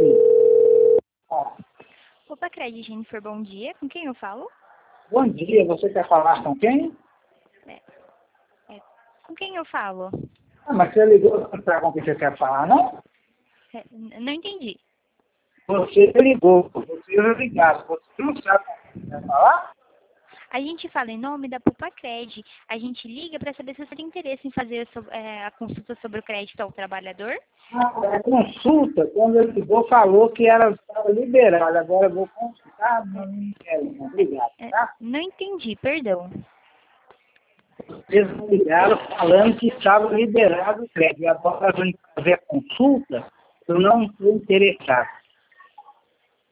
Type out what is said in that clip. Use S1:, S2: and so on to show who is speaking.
S1: Opa, Cred, Jennifer, bom dia. Com quem eu falo?
S2: Bom dia, você quer falar com quem?
S1: Com quem eu falo?
S2: Ah, mas você ligou para perguntar com quem você quer falar, não?
S1: Não entendi.
S2: Você ligou, você ligado, você não sabe com quem você quer falar?
S1: A gente fala em nome da Pupacred. A gente liga para saber se você tem interesse em fazer a consulta sobre o crédito ao trabalhador.
S2: A consulta, quando ele ligou, falou que estava liberado. Agora eu vou consultar, não quero, não. Obrigado, tá?
S1: Não entendi, perdão.
S2: Eles me ligaram falando que estava liberado o crédito. Agora eu vou fazer a consulta, eu não estou interessado.